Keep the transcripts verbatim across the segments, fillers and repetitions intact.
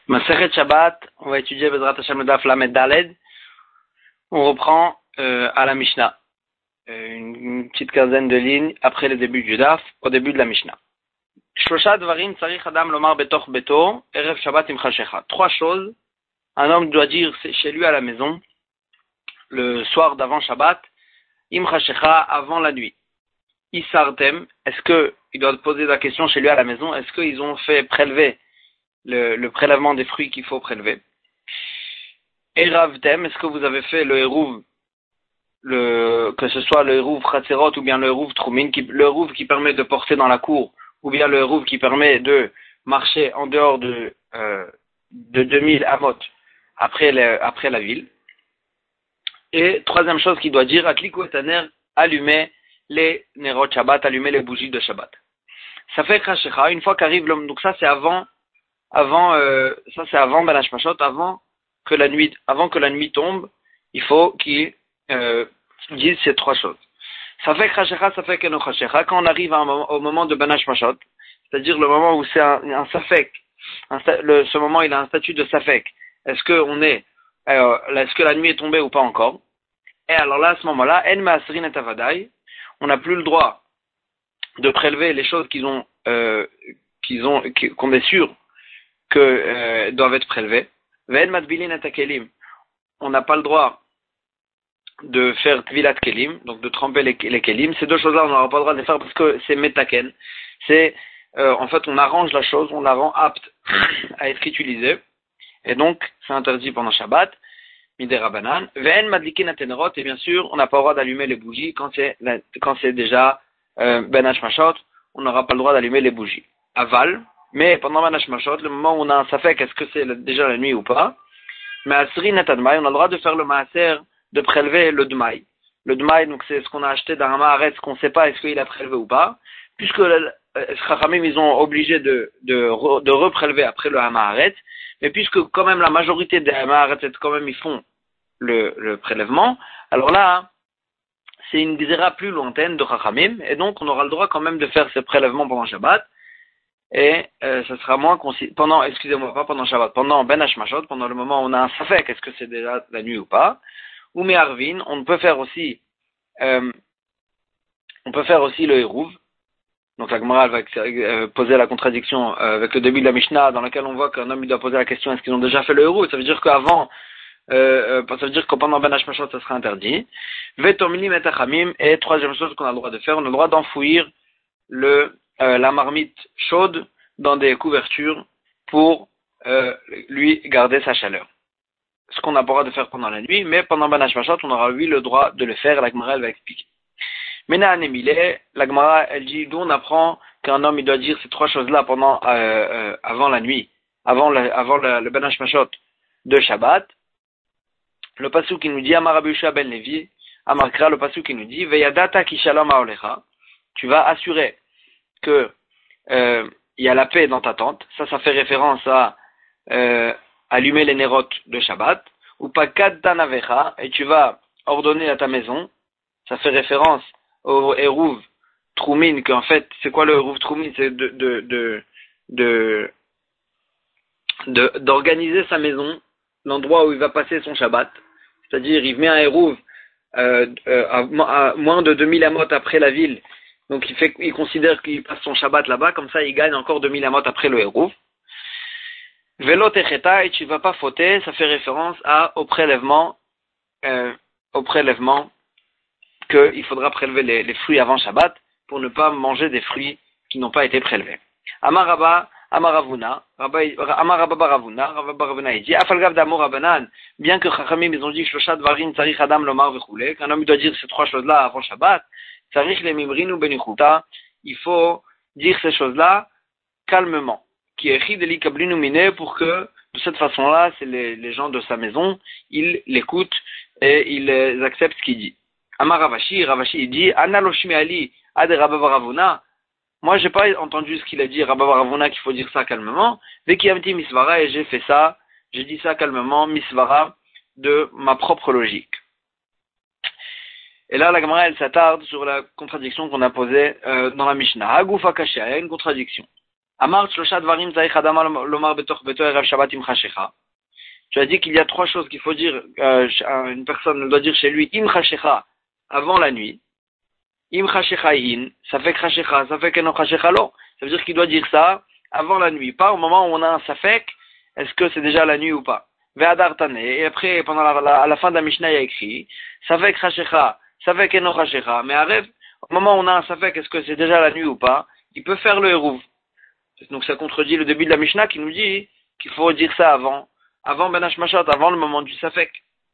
Masechet Shabbat, on va étudier Bezrat Hashem le Daf Lamed Daled. On reprend euh, à la Mishnah, euh, une, une petite quinzaine de lignes après le début du Daf, au début de la Mishnah. Shlosha dvarim tzarich adam lomar betoch beto, erev Shabbat im chashecha. Trois choses, un homme doit dire chez lui à la maison, le soir d'avant Shabbat, im chashecha, avant la nuit. Isartem, est-ce que, il doit poser la question chez lui à la maison, est-ce qu'ils ont fait prélever Le, le prélèvement des fruits qu'il faut prélever. Eravtem, est-ce que vous avez fait le hérouv, le, que ce soit le hérouv Khatserot ou bien le hérouv Troumin, qui, le hérouv qui permet de porter dans la cour, ou bien le hérouv qui permet de marcher en dehors de, euh, de deux mille amot après, le, après la ville. Et troisième chose qu'il doit dire, Atliku etaner, allumer les nerot Shabbat, allumer les bougies de Shabbat. Ça fait Khashecha, une fois qu'arrive l'homme, donc ça c'est avant Avant, euh, ça c'est avant Ben Hashmashot, avant que la nuit, avant que la nuit tombe, il faut qu'il euh, dise ces trois choses. Ça fait Khashecha, ça fait Keno Khashecha. Quand on arrive à un moment, au moment de Ben Hashmashot, c'est-à-dire le moment où c'est un, un Safek, un, le, ce moment il a un statut de Safek. Est-ce que on est, euh, est-ce que la nuit est tombée ou pas encore? Et alors là, à ce moment-là, En Maasrin et Avadai, on n'a plus le droit de prélever les choses qu'ils ont, euh, qu'ils ont, qu'on est sûr que euh, doivent être prélevés. Ve'en matbilin et kelim. On n'a pas le droit de faire tvilat kelim, donc de tremper les, les kelim. Ces deux choses-là, on n'aura pas le droit de les faire parce que c'est metaken. C'est, euh, en fait, on arrange la chose, on la rend apte à être utilisée. Et donc, c'est interdit pendant Shabbat. Midei Rabbanan. Ve'en madlikin et tenerot. Et bien sûr, on n'a pas le droit d'allumer les bougies quand c'est, quand c'est déjà euh, Ben Hashmashot. On n'aura pas le droit d'allumer les bougies. Aval. Mais pendant Ben Hashmashot, le moment où on a un safek, est-ce que c'est déjà la nuit ou pas? Mais Asri Netadmaï, on a le droit de faire le maaser, de prélever le dmaï. Le dmaï, donc c'est ce qu'on a acheté d'un maaretz qu'on ne sait pas est-ce qu'il a prélevé ou pas. Puisque les Chachamim, ils ont obligé de, de, de reprélever après le maaretz. Mais puisque quand même la majorité des maaretz, quand même ils font le, le prélèvement, alors là, c'est une gzera plus lointaine de Chachamim. Et donc on aura le droit quand même de faire ce prélèvement pendant Shabbat. Et euh, ça sera moins consi- pendant, excusez-moi, pas pendant Shabbat, pendant Ben Hashmashot, pendant le moment où on a un safek, est-ce que c'est déjà la nuit ou pas? Ou Me'arvin, on peut faire aussi, euh, on peut faire aussi le hérouv. Donc la Gemara va euh, poser la contradiction euh, avec le début de la Mishnah, dans laquelle on voit qu'un homme il doit poser la question est-ce qu'ils ont déjà fait le hérouv? Ça veut dire qu'avant, euh, euh, ça veut dire que pendant Ben Hashmashot, ça sera interdit. Vetomini metachamim, et troisième chose qu'on a le droit de faire, on a le droit d'enfouir le Euh, la marmite chaude dans des couvertures pour euh, lui garder sa chaleur. Ce qu'on n'a pas le droit de faire pendant la nuit, mais pendant Ben Hashmashot, on aura lui le droit de le faire, la Gemara elle va expliquer. Mena Anemile, la Gemara elle dit d'où on apprend qu'un homme il doit dire ces trois choses-là pendant euh, euh, avant la nuit, avant, la, avant la, le Ben Hashmashot de Shabbat. Le pasuk qui nous dit Amar Rabbi Yehoshua ben Levi, Amar Kra, le pasuk qui nous dit Veyadata ki shalom haolecha, tu vas assurer que euh, il y a la paix dans ta tente, ça, ça fait référence à euh, allumer les nérotes de Shabbat, ou pas kadanavecha, et tu vas ordonner à ta maison, ça fait référence au hérouv Troumin, qu'en fait, c'est quoi le hérouv Troumin? C'est de, de, de, de, de, d'organiser sa maison, l'endroit où il va passer son Shabbat, c'est-à-dire il met un hérouv euh, euh, à, à moins de deux mille amot après la ville. Donc il, fait, il considère qu'il passe son Shabbat là-bas, comme ça il gagne encore deux mille amot après le hérouv. Velo techeta, et tu ne vas pas fauter, ça fait référence à, au prélèvement, euh, au prélèvement qu'il faudra prélever les, les fruits avant Shabbat pour ne pas manger des fruits qui n'ont pas été prélevés. Amaraba, Amaravuna, Amaraba Baravuna, Baravuna, il dit, Afalgav d'Amor Rabanan, bien que Chachamim ils ont dit, Shlosha Dvarim Tzarich Adam Lomar Vechule, qu'un homme doit dire ces trois choses-là avant Shabbat, il faut dire ces choses-là calmement. Pour que, de cette façon-là, c'est les, les gens de sa maison, ils l'écoutent et ils acceptent ce qu'il dit. Amar Ravashi, Ravashi, il dit, Analoshmi Ali, Ade Rabba Baravuna. Moi, j'ai pas entendu ce qu'il a dit, Rabba Baravuna, qu'il faut dire ça calmement. Dès qu'il a dit Misvara, et j'ai fait ça, j'ai dit ça calmement, Misvara, de ma propre logique. Et là, la Gemara, elle s'attarde sur la contradiction qu'on a posée euh, dans la Mishnah. Hagufa Kashia, il y a une contradiction. Amar Shlosha Dvarim Tzarich Adam Lomar Betoch Beto Erev Shabbat Im Chashecha. Tu as dit qu'il y a trois choses qu'il faut dire, euh, une personne doit dire chez lui, Im Chashecha, avant la nuit. Im Chashecha In, ça fait Chashecha, ça fait Keno Chashecha Lo. Ça veut dire qu'il doit dire ça avant la nuit, pas au moment où on a un Safek, est-ce que c'est déjà la nuit ou pas. Ve'adar Tane, et après, pendant la, la, à la fin de la Mishnah, il y a écrit, Safek Chashecha, Safek Eno Chashecha, mais arrive, au moment où on a un Safek, est-ce que c'est déjà la nuit ou pas, il peut faire le Hérouv. Donc ça contredit le début de la Mishnah qui nous dit qu'il faut dire ça avant, avant Ben Hashmashot, avant le moment du Safek.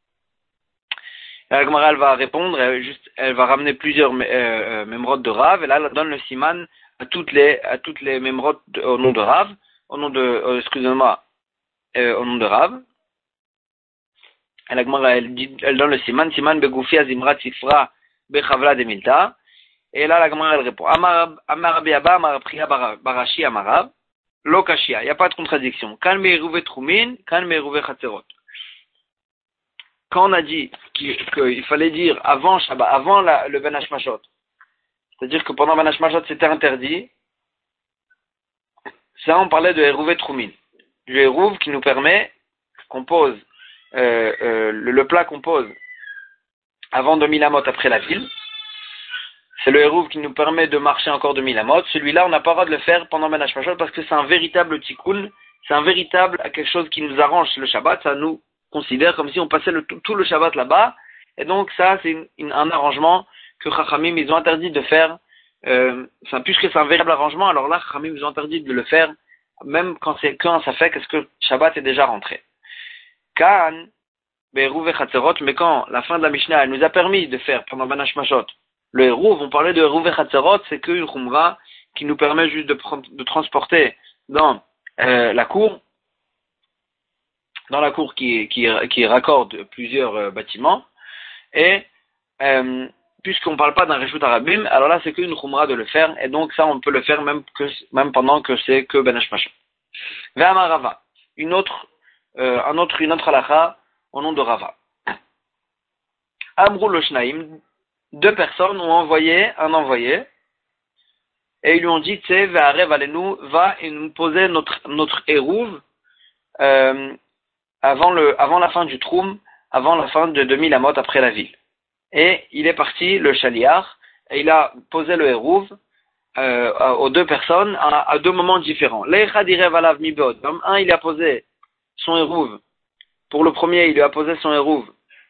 La Gemara, elle va répondre, elle, juste, elle va ramener plusieurs euh, euh, mémrotes de Rav, et là, elle donne le siman à toutes les, à toutes les mémrotes au nom de Rav, au nom de, euh, excusez-moi, euh, au nom de Rav. Et la Gemara, elle, dit, elle donne le siman, siman begoufi azimrat sifra bechavla de milta. Et là, la Gemara, elle répond, Amar Rabbi Abba, Amar Priya Barashi, Amarav, Lo Kashia, il n'y a pas de contradiction. Kan me'eruve trumin, kan me'eruve chatzerot. Quand on a dit qu'il, qu'il fallait dire avant Shabbat, avant la, le Ben Hashmashot, c'est-à-dire que pendant Ben Hashmashot c'était interdit, ça on parlait de Eruv et Trumin. Du Eruv qui nous permet qu'on pose, euh, euh, le, le plat qu'on pose avant deux mille amot après la ville. C'est le Eruv qui nous permet de marcher encore deux mille amot. Celui-là, on n'a pas le droit de le faire pendant Ben Hashmashot parce que c'est un véritable tikkun, c'est un véritable quelque chose qui nous arrange le Shabbat, ça nous considère comme si on passait le, tout, tout le Shabbat là-bas, et donc ça c'est une, une, un arrangement que Chachamim ils ont interdit de faire, euh, enfin, puisque c'est un véritable arrangement, alors là Chachamim ils ont interdit de le faire, même quand c'est quand ça fait, qu'est-ce que Shabbat est déjà rentré. Kan, Be'eruv et Chatzerot, mais quand la fin de la Mishnah elle nous a permis de faire pendant Ben Hashmashot, le Eruv, on parlait de Eruv et Chatzerot, c'est qu'une Khumra qui nous permet juste de, de transporter dans euh, la cour, dans la cour qui, qui, qui raccorde plusieurs euh, bâtiments, et euh, puisqu'on ne parle pas d'un Reshut Arabim, alors là c'est qu'une Khumra de le faire, et donc ça on peut le faire même, que, même pendant que c'est que Ben Hashmashot. Ve'amar Rava, une autre, euh, un autre, une autre halakha au nom de Rava. Amrou lo Shnaim, deux personnes ont envoyé un envoyé, et ils lui ont dit, Tse ve'arev alenu, va et nous poser notre, notre Eruv, euh, avant le, avant la fin du Troum, avant la fin de deux mille amot après la ville. Et il est parti, le Shaliar, et il a posé le Eruv, euh, aux deux personnes, à, à deux moments différents. L'Echad irev alav mi be'odom, un, il a posé son Eruv, pour le premier, il lui a posé son Eruv,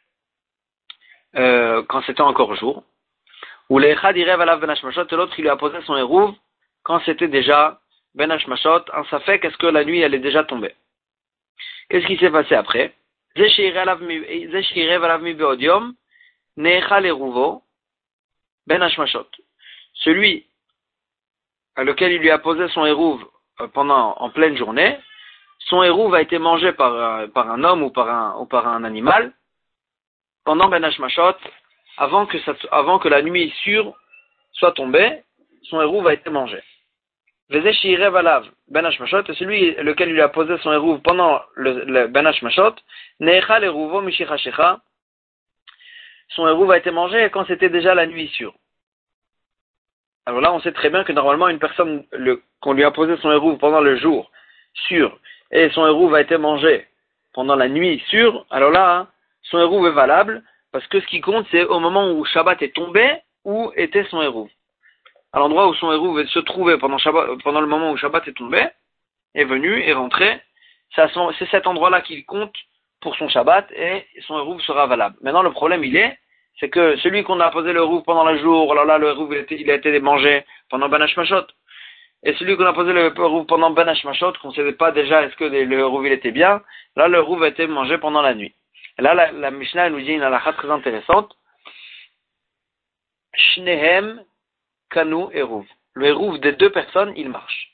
euh, quand c'était encore jour. Ou l'Echad irev alav ben hashmashot, et l'autre, il lui a posé son Eruv, quand c'était déjà ben hashmashot, un safek, est-ce que la nuit, elle est déjà tombée? Qu'est-ce qui s'est passé après? Celui à lequel il lui a posé son Eruv pendant, en pleine journée, son Eruv a été mangé par, par un homme ou par un, ou par un animal pendant Ben Hashmashot, avant que, ça, avant que la nuit sûre soit tombée, son Eruv a été mangé. Ben Hashmashot, et celui lequel il lui a posé son Eruv pendant le, le Ben Hashmashot, Ne'echal Eruvo Mishichashecha, son Eruv a été mangé quand c'était déjà la nuit sûre. Alors là, on sait très bien que normalement, une personne, le, qu'on lui a posé son Eruv pendant le jour sûr, et son Eruv a été mangé pendant la nuit sûre, alors là, hein, son Eruv est valable, parce que ce qui compte, c'est au moment où Shabbat est tombé, où était son Eruv. À l'endroit où son Eruv se trouvait pendant, Shabbat, pendant le moment où Shabbat est tombé, est venu, est rentré, c'est, son, c'est cet endroit-là qu'il compte pour son Shabbat, et son Eruv sera valable. Maintenant, le problème, il est, c'est que celui qu'on a posé le Eruv pendant le jour, alors là, le Eruv, il, il a été mangé pendant Ben Hashmashot. Et celui qu'on a posé le Eruv pendant Ben Hashmashot, qu'on ne savait pas déjà est-ce que le Eruv, il était bien, là, le Eruv a été mangé pendant la nuit. Et là, la, la Mishnah, elle nous dit une halakha très intéressante. Shnehem Kanu Eruv. Le Eruv des deux personnes, il marche.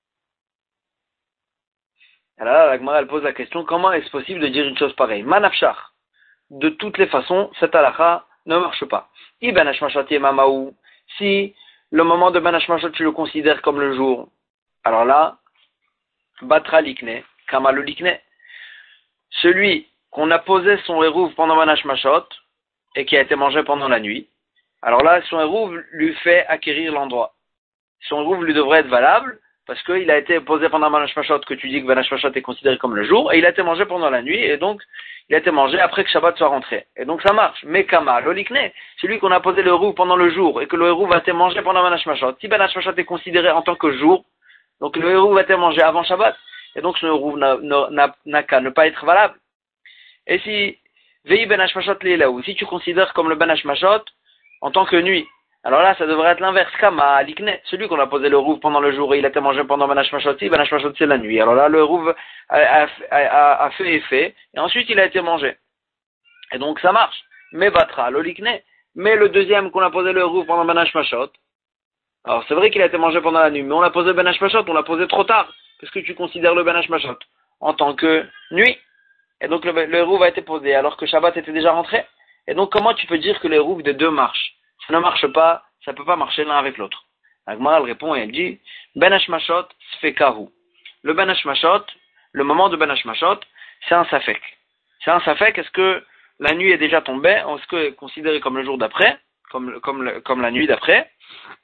Et là, la Gemara, elle pose la question, comment est-ce possible de dire une chose pareille? Manafshar. De toutes les façons, cette halakha ne marche pas. I Ben Hashmashot Yemamaou. Si le moment de Ben Hashmashot, tu le considères comme le jour, alors là, Batra Likne, Kamalu Likne. Celui qu'on a posé son Eruv pendant Ben Hashmashot, et qui a été mangé pendant la nuit, alors là, son Eruv lui fait acquérir l'endroit. Son Eruv lui devrait être valable, parce qu'il a été posé pendant Ben Hashmashot, que tu dis que Ben Hashmashot est considéré comme le jour, et il a été mangé pendant la nuit, et donc il a été mangé après que Shabbat soit rentré. Et donc ça marche. Mais Kama, l'olikne, celui qu'on a posé le hérouv pendant le jour, et que le hérouv a été mangé pendant Ben Hashmashot. Si Ben Hashmashot est considéré en tant que jour, donc le hérouv a été mangé avant Shabbat, et donc ce hérouv n'a qu'à ne pas être valable. Et si Vei Ben Hashmashot Leilaou, si tu considères comme le Ben Hashmashot en tant que nuit, alors là, ça devrait être l'inverse. Kama, alikne, celui qu'on a posé le rouv pendant le jour et il a été mangé pendant Ben Hashmashot, Ben Hashmashot c'est la nuit. Alors là, le rouv a, a, a, a fait effet, et ensuite il a été mangé. Et donc ça marche. Mais batra, l'olikne, mais le deuxième qu'on a posé le rouv pendant Ben Hashmashot, alors c'est vrai qu'il a été mangé pendant la nuit, mais on l'a posé Ben Hashmashot, on l'a posé trop tard. Qu'est-ce que tu considères le Ben Hashmashot en tant que nuit? Et donc le, le rouv a été posé alors que Shabbat était déjà rentré. Et donc comment tu peux dire que les rouv des deux marchent? Ça ne marche pas, ça ne peut pas marcher l'un avec l'autre. Agmara elle répond et elle dit Ben Hashmashot sfekahu. Le Ben Hashmashot, le moment de Ben Hashmashot, c'est un safek. C'est un safek, est-ce que la nuit est déjà tombée, est-ce que est considéré comme le jour d'après, comme, comme, le, comme la nuit d'après,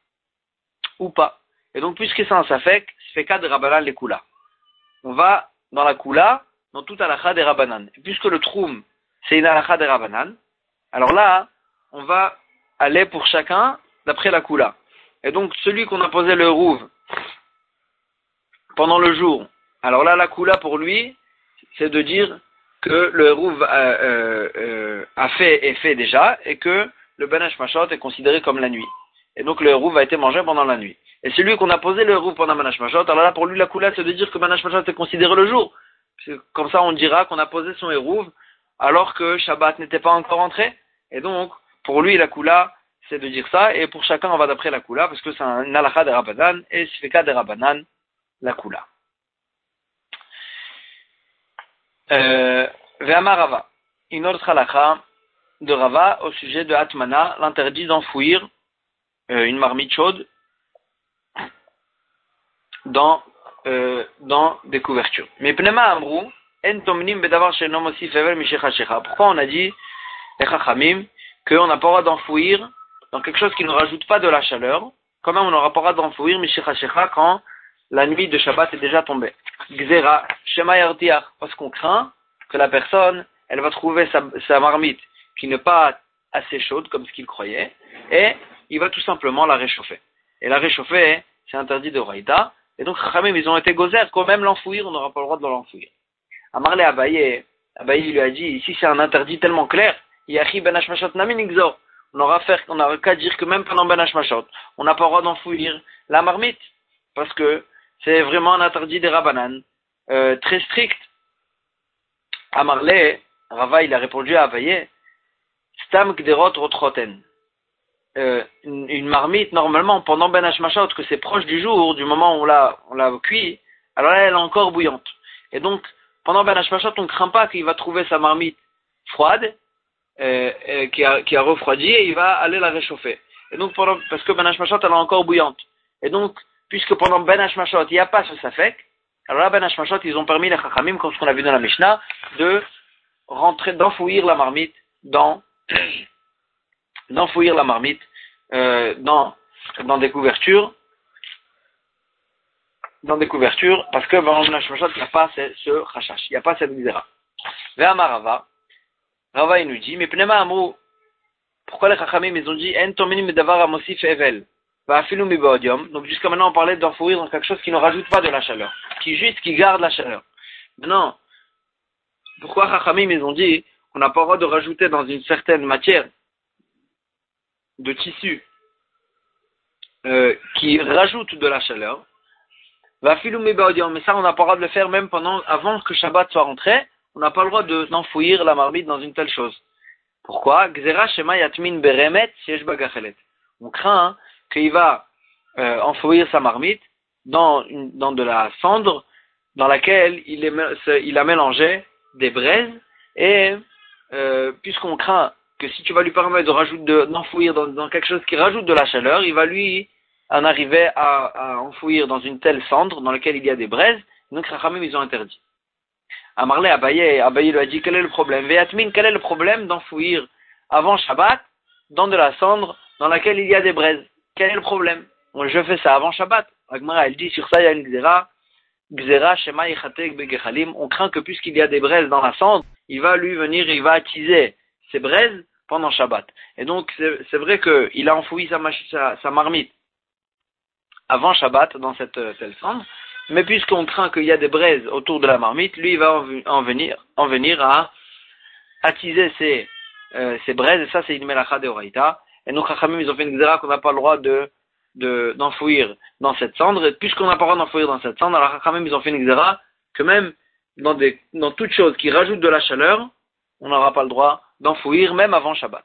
ou pas. Et donc puisque c'est un safek, sfeka de Rabbanan les Kula. On va dans la Kula, dans toute halakha des Rabbanan. Et puisque le troum, c'est une halakha des Rabbanan, alors là, on va aller pour chacun d'après la Kula. Et donc, celui qu'on a posé le rouv pendant le jour, alors là, la Kula pour lui, c'est de dire que le rouv a, euh, euh, a fait effet déjà, et que le Ben Hashmashot est considéré comme la nuit. Et donc, le rouv a été mangé pendant la nuit. Et celui qu'on a posé le rouv pendant Ben Hashmashot, alors là, pour lui, la Kula, c'est de dire que Ben Hashmashot est considéré le jour. Comme ça, on dira qu'on a posé son hérouv alors que Shabbat n'était pas encore entré. Et donc, pour lui, la Kula, c'est de dire ça, et pour chacun, on va d'après la Kula, parce que c'est un halakha de Rabbanan, et Sfeka de Rabbanan, la Kula. Euh, Ve'amar Rava, une autre halakha de Rava au sujet de Atmana, l'interdit d'enfouir euh, une marmite chaude dans, euh, dans des couvertures. Mais Pnema Amrou, En Tomnim Bedavar Shenom Osif Evel Mishecha Shecha. Pourquoi on a dit, les Chachamim, qu'on n'a pas le droit d'enfouir dans quelque chose qui ne rajoute pas de la chaleur, quand même on n'aura pas le droit d'enfouir Mishecha Shecha quand la nuit de Shabbat est déjà tombée. Gzera, Shema Yartiach, parce qu'on craint que la personne, elle va trouver sa, sa marmite qui n'est pas assez chaude comme ce qu'il croyait, et il va tout simplement la réchauffer. Et la réchauffer, c'est interdit de Raïda, et donc Chachamim, ils ont été gozer, quand même l'enfouir, on n'aura pas le droit de l'enfouir. Amarle Abaye, Abaye lui a dit, ici c'est un interdit tellement clair, Yachi Ben Hashmashot Namin Igzor. On aura faire, on aura qu'à dire que même pendant Ben Hashmashot, on n'a pas le droit d'enfouir la marmite, parce que c'est vraiment un interdit des Rabbanan, euh, très strict. Amarle, Rava il a répondu à Abaye, Stam Gderot Rotroten. Euh, une, une marmite, normalement, pendant Ben Hashmashot, que c'est proche du jour, du moment où on l'a, on l'a cuit, alors là, elle est encore bouillante. Et donc, pendant Ben Hashmashot, on ne craint pas qu'il va trouver sa marmite froide, euh, euh, qui, a, qui a refroidi, et il va aller la réchauffer. Et donc, pendant, parce que Ben Hashmashot, elle est encore bouillante. Et donc, puisque pendant Ben Hashmashot, il n'y a pas ce safek, alors là, Ben Hashmashot, ils ont permis les Chachamim, comme ce qu'on a vu dans la Mishnah, de rentrer, d'enfouir la marmite dans, d'enfouir la marmite, euh, dans, dans des couvertures, dans des couvertures, parce que dans Ben Hashmashot, il n'y a pas ce, ce chachash, il n'y a pas cette misère. Ve'amar Rava, Rava il nous dit, mais pnema amrou, pourquoi les Chachamim, ils ont dit, en tominim davar amosif evel, va'afilu mi ba'odium, donc jusqu'à maintenant on parlait d'enfouir dans quelque chose qui ne rajoute pas de la chaleur, qui juste, qui garde la chaleur. Maintenant, pourquoi Chachamim, ils ont dit, qu'on n'a pas le droit de rajouter dans une certaine matière, de tissu, euh, qui rajoute de la chaleur, va'afilu mi ba'odium, mais ça on n'a pas le droit de le faire même pendant, avant que Shabbat soit rentré, on n'a pas le droit de, d'enfouir la marmite dans une telle chose. Pourquoi? Gzera shema yatmin beremet sheyesh ba gachelet. On craint hein, qu'il va euh, enfouir sa marmite dans, une, dans de la cendre dans laquelle il, est, il a mélangé des braises et euh, puisqu'on craint que si tu vas lui permettre de rajouter, de, d'enfouir dans, dans quelque chose qui rajoute de la chaleur, il va lui en arriver à, à enfouir dans une telle cendre dans laquelle il y a des braises. Donc Chachamim ils ont interdit. Amarle Abaye, Abaye lui a dit quel est le problème? Ve'atmin, quel est le problème d'enfouir avant Shabbat dans de la cendre dans laquelle il y a des braises? Quel est le problème? Bon, je fais ça avant Shabbat. La Gemara, elle dit, sur ça, il y a une Gzera, Gzera, Shema, Yichatek, Begechalim. On craint que puisqu'il y a des braises dans la cendre, il va lui venir, il va attiser ces braises pendant Shabbat. Et donc, c'est, c'est vrai qu'il a enfoui sa, sa, sa marmite avant Shabbat dans cette telle cendre, mais puisqu'on craint qu'il y a des braises autour de la marmite, lui, il va en, en venir, en venir à attiser ces, euh, ces braises, et ça, c'est une melacha de Oraïta. Et donc, Chachamim, ils ont fait une Gzera qu'on n'a pas le droit de, de, d'enfouir dans cette cendre, et puisqu'on n'a pas le droit d'enfouir dans cette cendre, alors Chachamim, ils ont fait une Gzera que même dans des, dans toute chose qui rajoute de la chaleur, on n'aura pas le droit d'enfouir, même avant Shabbat.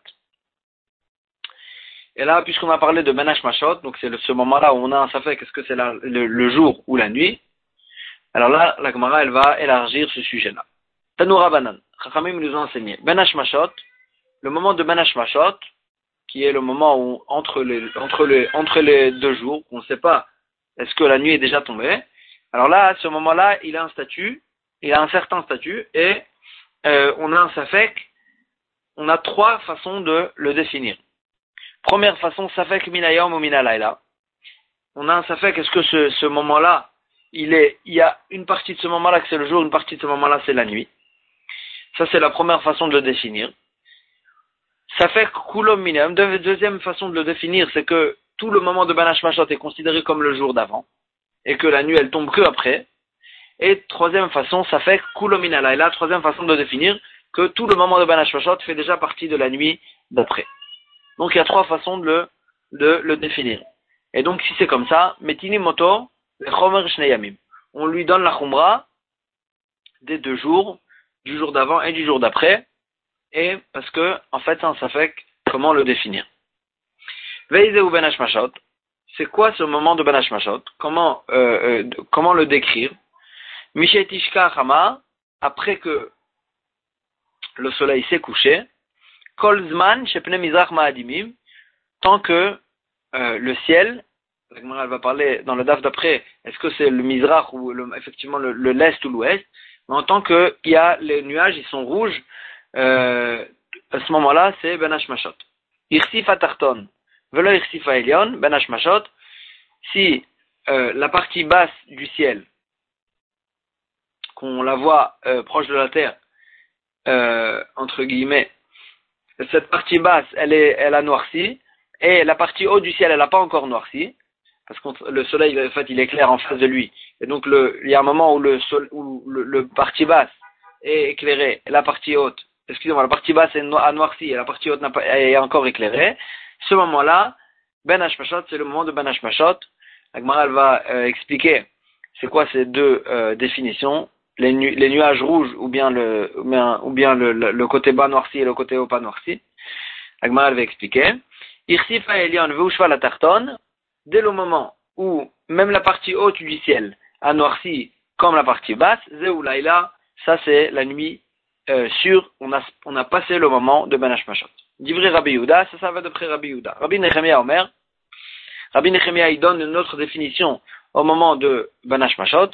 Et là, puisqu'on a parlé de Benash Mashot, donc c'est le, ce moment-là où on a un safek, est-ce que c'est la, le, le jour ou la nuit? Alors là, la Gemara, elle va élargir ce sujet-là. Tanoura Banan, Chachamim nous a enseigné. Benash Mashot, le moment de Benash Mashot, qui est le moment où, entre les, entre les, entre les deux jours, on ne sait pas, est-ce que la nuit est déjà tombée? Alors là, à ce moment-là, il a un statut, il a un certain statut, et, euh, on a un safek, on a trois façons de le définir. Première façon, safek minayom ou minalayla. On a un safek, est-ce que ce, ce moment-là, il est, il y a une partie de ce moment-là que c'est le jour, une partie de ce moment-là c'est la nuit. Ça c'est la première façon de le définir. Safek kulom minayom. Deuxième façon de le définir, c'est que tout le moment de Banash Mashot est considéré comme le jour d'avant, et que la nuit elle tombe que après. Et troisième façon, safek kulom minalayla. Troisième façon de le définir, que tout le moment de Banash Mashot fait déjà partie de la nuit d'après. Donc il y a trois façons de le, de le définir. Et donc si c'est comme ça, metini moto, chomer shneyamim. On lui donne la chumra des deux jours, du jour d'avant et du jour d'après, et parce que en fait ça fait comment le définir. Veizeu benash mashot, c'est quoi ce moment de benash mashot? Comment euh, euh, comment le décrire? Mishetishka chama, après que le soleil s'est couché. Kolzman, Shepne Mizrach Ma'adimim, tant que euh, le ciel, elle va parler dans le daf d'après, est-ce que c'est le Mizrach ou le, effectivement le, le l'est ou l'ouest, mais en tant que il y a les nuages, ils sont rouges, euh, à ce moment-là, c'est Benash Mashot. Irsif Atarton, Velo Irsif Aelion, Benash Mashot, si euh, la partie basse du ciel, qu'on la voit euh, proche de la terre, euh, entre guillemets, cette partie basse, elle est, elle a noirci, et la partie haute du ciel, elle n'a pas encore noirci, parce que le soleil, en fait, il éclaire en face de lui. Et donc, le, il y a un moment où le, sol, où le, le partie basse est éclairée, et la partie haute, excusez-moi, la partie basse est no, noircie, et la partie haute n'a pas, est encore éclairée. Ce moment-là, Ben Hashmashot, c'est le moment de Ben Hashmashot. La Gemara, elle va euh, expliquer c'est quoi ces deux euh, définitions. Les, nu- les nuages rouges ou bien le ou bien, ou bien le, le, le côté bas noirci et le côté haut pas noirci. Agmara va expliquer. Irsifa Elion veushva la tarton, dès le moment où même la partie haute du ciel a noirci comme la partie basse, Zeulaïla, ça c'est la nuit euh, sûre, on a on a passé le moment de Benash Mashot. Divrei Rabbi Yehuda, ça ça va d'après Rabbi Yehuda. Rabbi Nechemia Omer, Rabbi Nechemia il donne une autre définition au moment de Benash Mashot.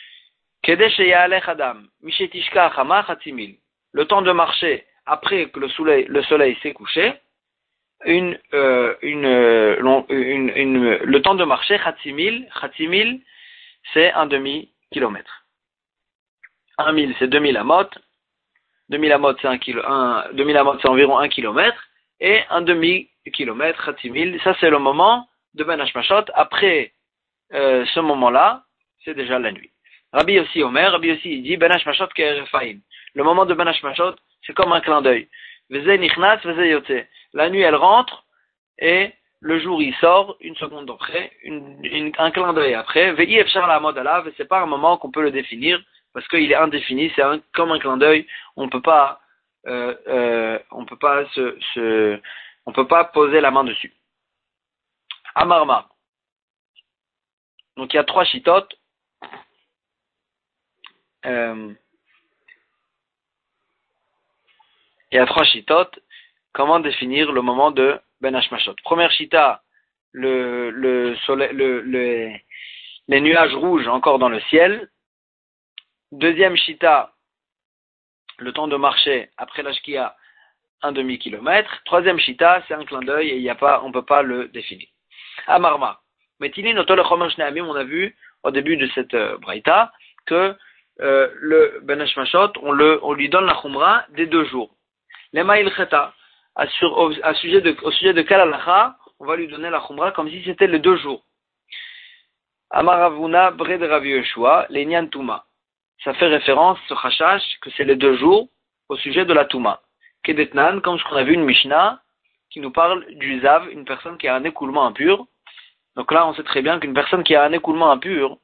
Le temps de marcher après que le soleil, le soleil s'est couché, une, euh, une, une, une, une, le temps de marcher, Khatimil, Khatimil, c'est un demi-kilomètre. Un mille, c'est deux mille amot. deux mille amot, c'est un kilo, un, deux mille amot, c'est environ un kilomètre. Et un demi-kilomètre, Khatimil, ça c'est le moment de Ben Hashmashot. Après euh, ce moment-là, c'est déjà la nuit. Rabbi Yossi Omer, Rabbi Yossi dit Benash Mashot ke'erefaim. Le moment de Benash Mashot, c'est comme un clin d'œil. Veze nichnas, veze yote. La nuit elle rentre et le jour il sort une seconde après, une, une, un clin d'œil après. Ve'i efshar la mode alav, c'est pas un moment qu'on peut le définir parce qu'il est indéfini, c'est un, comme un clin d'œil. On peut pas, euh, euh, on peut pas se, se, on peut pas poser la main dessus. Amarma. Donc il y a trois chitotes. Euh, il y a trois chitotes. Comment définir le moment de Ben Hashmashot? Première chita, le, le soleil, le, le, les nuages rouges encore dans le ciel. Deuxième chita, le temps de marcher après la shkia, un demi-kilomètre. Troisième chita, c'est un clin d'œil et il y a pas, on peut pas le définir. Amarma. Mais Tinin Oto le Chomer Shneamim, on a vu au début de cette euh, braïta que euh, le Ben Hashmashot, on, le, on lui donne la Khumra des deux jours. Lema il Cheta, à, sur, au, à sujet de, au sujet de quel halacha, on va lui donner la Khumra comme si c'était les deux jours. Amaravuna Bred Rav Yeshua, Lenyan Touma. Ça fait référence, ce Chashash, que c'est les deux jours au sujet de la Touma. Kedetnan, comme ce qu'on a vu une Mishnah, qui nous parle du Zav, une personne qui a un écoulement impur. Donc là, on sait très bien qu'une personne qui a un écoulement impur,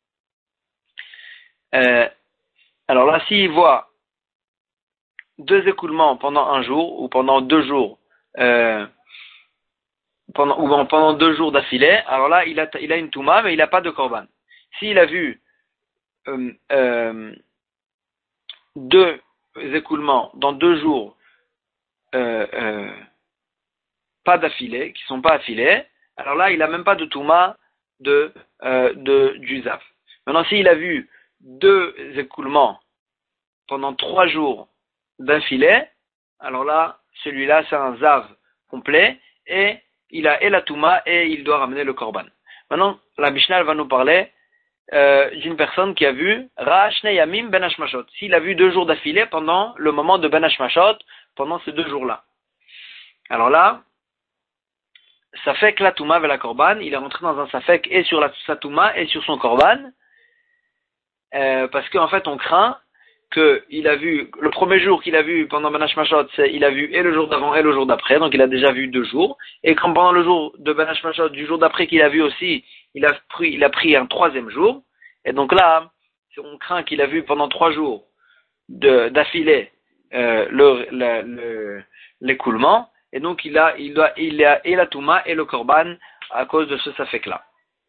euh, alors là, s'il voit deux écoulements pendant un jour, ou pendant deux jours, euh, pendant, ou pendant deux jours d'affilée, alors là, il a, il a une Touma, mais il n'a pas de Korban. S'il a vu euh, euh, deux écoulements dans deux jours, euh, euh, pas d'affilée, qui sont pas affilés, alors là, il n'a même pas de Touma de, euh, de, du Zav. Maintenant, s'il a vu deux écoulements pendant trois jours d'affilée, alors là, celui-là, c'est un Zav complet, et il a et la Touma, et il doit ramener le Korban. Maintenant, la Mishnah va nous parler euh, d'une personne qui a vu Ra'ashne Yamim Ben Hashmashot. S'il a vu deux jours d'affilée pendant le moment de Ben Hashmashot, pendant ces deux jours-là. Alors là, Safek la Touma ve la Korban, il est rentré dans un Safek et sur la, sa Touma et sur son Korban, euh, parce qu'en fait on craint qu'il a vu, le premier jour qu'il a vu pendant Ben Hashmashot, c'est il a vu et le jour d'avant et le jour d'après, donc il a déjà vu deux jours, et comme pendant le jour de Ben Hashmashot, du jour d'après qu'il a vu aussi, il a pris, il a pris un troisième jour, et donc là, on craint qu'il a vu pendant trois jours de, d'affilée euh, le, le, le, l'écoulement, et donc il a, il doit, il a et la Touma et le Korban à cause de ce safek-là.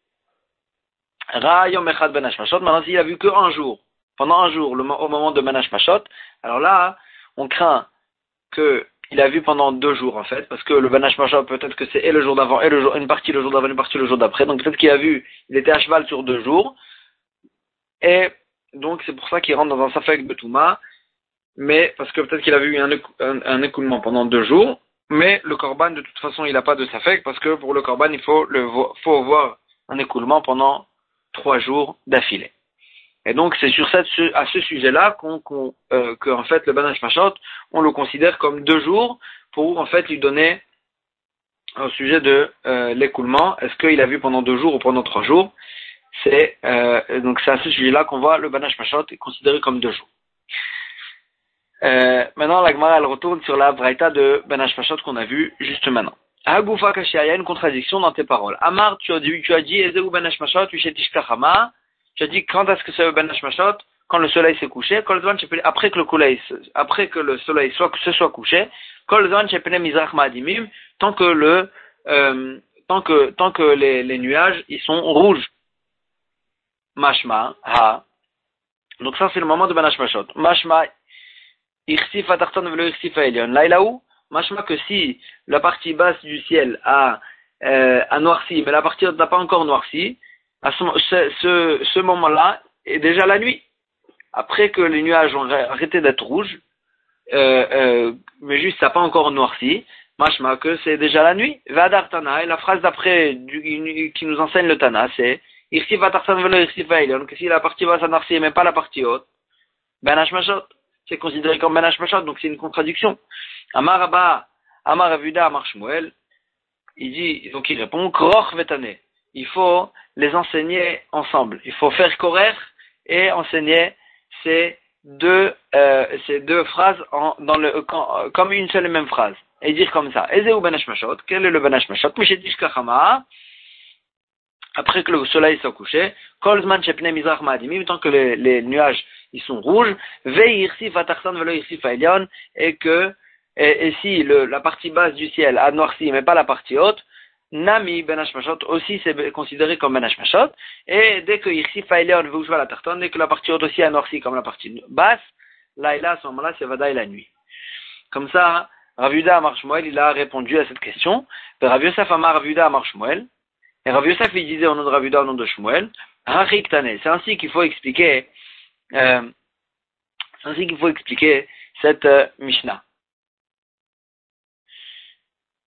Ra Yom Echad Ben Hashmashot, maintenant s'il a vu que un jour, pendant un jour, le, au moment de Ben Hashmashot, alors là, on craint que il a vu pendant deux jours en fait, parce que le Ben Hashmashot peut-être que c'est et le jour d'avant et le jour, une partie le jour d'avant, une partie le jour d'après, donc peut-être qu'il a vu, il était à cheval sur deux jours, et donc c'est pour ça qu'il rentre dans un safek de Touma, mais parce que peut-être qu'il a vu un, un, un écoulement pendant deux jours, mais le Korban de toute façon il n'a pas de safek, parce que pour le Korban il faut le faut voir un écoulement pendant trois jours d'affilée. Et donc c'est sur cette, à ce sujet-là qu'on, qu'on euh, que en fait le Ben Hashmashot on le considère comme deux jours pour en fait lui donner au sujet de euh, l'écoulement, est-ce qu'il a vu pendant deux jours ou pendant trois jours. C'est euh, donc c'est à ce sujet-là qu'on voit le Ben Hashmashot est considéré comme deux jours. Euh, maintenant la Gemara elle retourne sur la braïta de Ben Hashmashot qu'on a vu juste maintenant. Hagoufa Kashia, il y a une contradiction dans tes paroles. Amar, tu as dit, tu as dit, Ezeu Ben Hashmashot, Ushetishkachama. Tu as dit quand est-ce que c'est le Ben Hashmashot? Quand le soleil s'est couché, après que le soleil, après que le soleil soit, se soit couché, tant que le, euh, tant que, tant que les, les nuages, ils sont rouges. Mashma, ha. Donc ça c'est le moment de Ben Hashmashot. Mashma, Irsif atartan velo irsif aelion. Là il a où? Mashma que si la partie basse du ciel a, euh, a noirci, mais la partie haute n'a pas encore noirci, à ce, ce, ce, ce moment-là est déjà la nuit. Après que les nuages ont arrêté d'être rouges, euh, euh, mais juste ça n'a pas encore noirci, mashma que c'est déjà la nuit. Vadar Tana, et la phrase d'après du, qui nous enseigne le Tana, c'est Irsif atartan velo irsif aelion, que si la partie basse a noirci, mais pas la partie haute, Ben Hashmashot. C'est considéré comme Ben Hashmashot, donc c'est une contradiction. Amar Abba, Amar Avuda, Amar Shmuel, il dit, donc il répond, Kroch Vetane. Il faut les enseigner ensemble. Il faut faire korer et enseigner ces deux, euh, ces deux phrases en, dans le, quand, comme une seule et même phrase. Et dire comme ça. Ezeu Ben Hashmashot. Quel est le Ben Hashmashot? Mishetish Kachama. Après que le soleil soit couché, Kolzman Shepne Mizrach Ma'adimim, tant que les, les nuages ils sont rouges, Veirsif Atarsan Velo Irsif Aelion, et que, et, et si le, la partie basse du ciel a noirci, mais pas la partie haute, Nami Ben Hashmashot aussi c'est considéré comme Ben Hashmashot, et dès que Irsif Aelion veut jouer la tartan, dès que la partie haute aussi a noirci comme la partie basse, là et là, à ce moment-là, c'est Vadaï la nuit. Comme ça, Rav Yehuda Amar Shmuel, il a répondu à cette question. Rav Yosef Amar Rav Yehuda Amar Shmuel, et Rav Yosef, il disait au nom de Rav Yehuda, au nom de Shmuel, c'est ainsi qu'il faut expliquer, euh, c'est ainsi qu'il faut expliquer cette euh, Mishnah.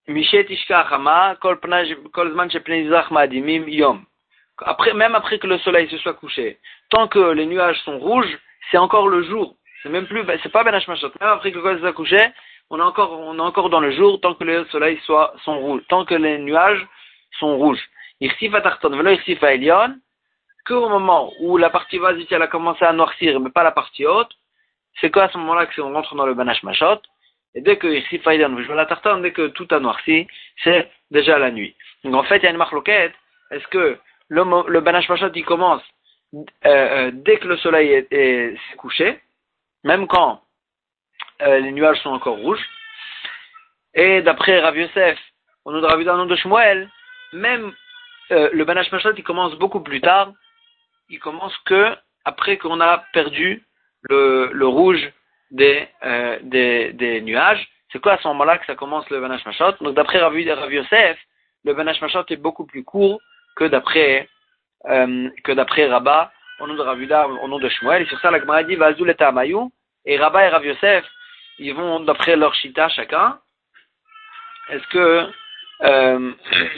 Mishet Ishka Chama, Kol Zman Shepnei Zach Ma'adimim Yom. Après, même après que le soleil se soit couché, tant que les nuages sont rouges, c'est encore le jour. C'est même plus, c'est pas Ben Hashmashot. Même après que le soleil se soit couché, on est encore, on est encore dans le jour tant que le soleil soit, sont rouges, tant que les nuages sont rouges. Irsif Atarton, Velo Irsif Aelion, qu'au moment où la partie basse elle a commencé à noircir, mais pas la partie haute, c'est qu'à ce moment-là que on rentre dans le Ben Hashmashot. Et dès que Irsif Aelion, je vois la tartane, dès que tout a noirci, c'est déjà la nuit. Donc en fait, il y a une marloquette. Est-ce que le, le Ben Hashmashot, il commence euh, euh, dès que le soleil est, est, est couché, même quand euh, les nuages sont encore rouges. Et d'après Rav Yosef, on nous vu dans le nom de Shmuel, même euh, le Ben Hashmashot, il commence beaucoup plus tard. Il commence que après qu'on a perdu le, le rouge des, euh, des, des nuages. C'est quoi à ce moment-là que ça commence le Ben Hashmashot? Donc d'après Rav, Rav Yosef, le Ben Hashmashot est beaucoup plus court que d'après euh, que d'après Rabba, au nom de Rav Yuda, au nom de Shmuel. Et sur ça, la Gemara dit Vazul et Amayou, et Rabba et Rav Yosef, ils vont d'après leur shita chacun. Est-ce que euh,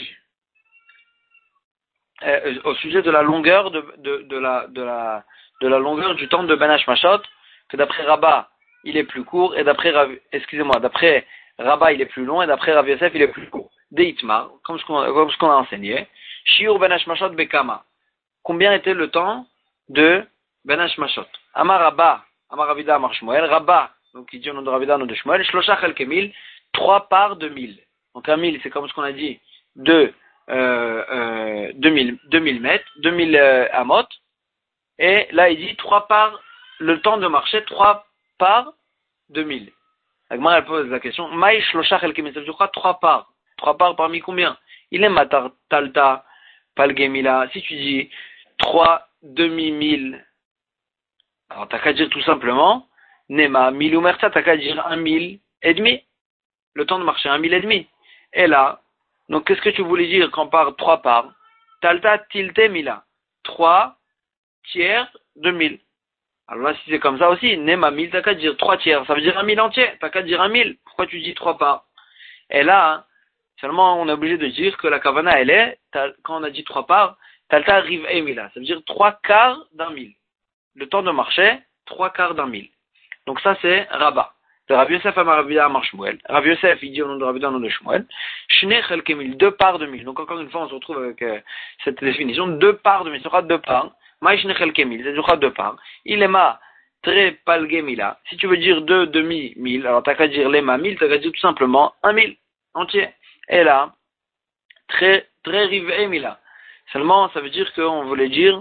euh, au sujet de la longueur de, de, de la de la de la longueur du temps de Ben Hashmashot, que d'après Rabba il est plus court et d'après Rav, excusez-moi, d'après Rabba il est plus long et d'après Rav Yosef il est plus court. Deitmar, comme ce qu'on comme ce qu'on a enseigné. Shiur Ben Hashmashot Bekama. Combien était le temps de Ben Hashmashot? Amar Rabba, Amar Ravida, Amar Shmuel, Rabba, donc il dit au nom de Ravida, au nom de Shmuel, Shlosha Chelkemil, trois parts de mille. Donc un mille, c'est comme ce qu'on a dit, de euh, euh, deux mille mètres, deux mille euh, amot. Et là il dit trois parts, le temps de marcher, trois parts de mille. Agmar elle pose la question, Maï Shlosha Chelkemil, ça veut dire quoi trois parts? Trois parts parmi combien? Il est matar talta palgemila. Si tu dis trois demi-milles, alors t'as qu'à dire tout simplement, nema mille ou merta, t'as qu'à dire un mille et demi. Le temps de marcher, un mille et demi. Et là, donc qu'est-ce que tu voulais dire quand par trois parts? Talta tilte mila. Trois tiers de mille. Alors là, si c'est comme ça aussi, nema mille, t'as qu'à dire trois tiers. Ça veut dire un mille entier. T'as qu'à dire un mille. Pourquoi tu dis trois parts? Et là, seulement on est obligé de dire que la kavana, elle est, quand on a dit trois parts, talta rive emila. Ça veut dire trois quarts d'un mille. Le temps de marcher, trois quarts d'un mille. Donc ça, c'est Rabba. De Rav Yosef à Rav Yuda Amar Shmuel. Rav Yosef, il dit au nom de Rav Yuda, au nom de Shmuel, Shnei Chelkemil, deux parts de mille. Donc encore une fois, on se retrouve avec euh, cette définition, deux parts de mille. Ce sera deux parts. Maï Shnei Chelkemil, ça sera deux parts. Il est ma très palgemila. Si tu veux dire deux demi-mille, alors t'as qu'à dire lema mille, t'as qu'à dire tout simplement un mille entier. Et là, très, très rive emila. Seulement, ça veut dire qu'on voulait dire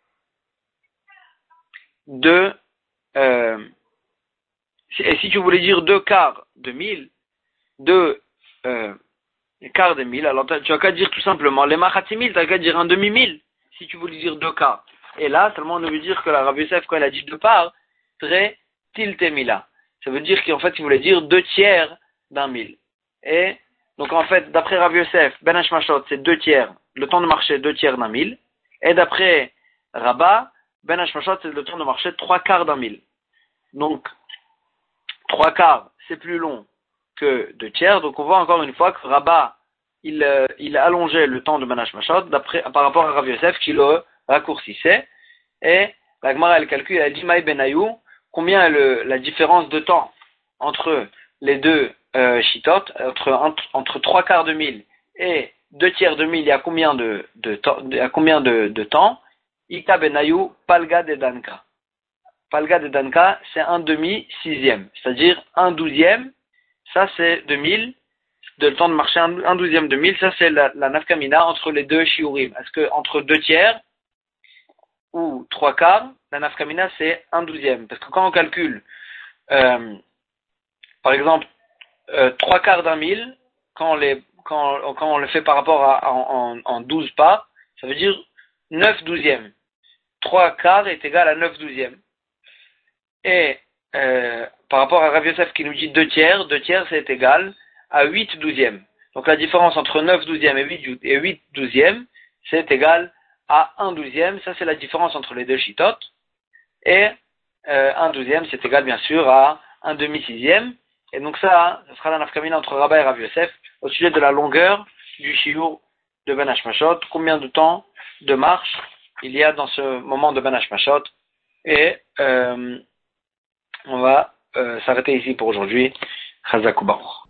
deux, euh, et si tu voulais dire deux quarts de mille, deux euh, quarts de mille, alors tu as qu'à dire tout simplement les machatimil, tu as qu'à dire un demi-mille, si tu voulais dire deux quarts. Et là, seulement on veut dire que la Rav Yosef, quand elle a dit deux parts, très tiltemila. Ça veut dire qu'en fait, il voulait dire deux tiers d'un mille. Et donc en fait, d'après Rav Yosef, Ben Hashmashot, c'est deux tiers, le temps de marcher deux tiers d'un mille. Et d'après Rabba, Ben Hashmashot, c'est le temps de marcher trois quarts d'un mille. Donc, trois quarts, c'est plus long que deux tiers. Donc on voit encore une fois que Rabba, il, euh, il a allongé le temps de Ben Hashmashot d'après, par rapport à Rav Yosef qui le raccourcissait. Et la Gemara, elle calcule, elle dit Maï Benayou, combien est le, la différence de temps entre les deux euh, shitot, entre, entre, entre trois quarts de mille et deux tiers de mille, il y a combien de, de, de, à combien de, de temps? Ika Benayou, Palga de Danka. Palga de Danka, c'est un demi-sixième, c'est-à-dire un douzième, ça c'est deux mille, de le temps de marcher un, un douzième de mille, ça c'est la, la nafkamina entre les deux shiurim. Est-ce que entre deux tiers ou trois quarts, la nafkamina c'est un douzième? Parce que quand on calcule, euh, par exemple, euh, trois quarts d'un mille, quand on, les, quand, quand on le fait par rapport à, en, en douze parts, ça veut dire neuf douzièmes. trois quarts est égal à neuf douzièmes. Et euh, par rapport à Rav Yosef qui nous dit deux tiers, deux tiers c'est égal à huit douzièmes. Donc la différence entre neuf douzièmes et huit douzièmes, c'est égal à un douzième. Ça c'est la différence entre les deux chitotes. Et euh, un douzième c'est égal bien sûr à un demi-sixième. Et donc ça, ça sera la nafkamina entre Rabba et Rav Yosef au sujet de la longueur du shiur de Ben Hashmashot, combien de temps de marche il y a dans ce moment de Ben Hashmashot. Et euh, on va euh, s'arrêter ici pour aujourd'hui. Chazak ou Baruch.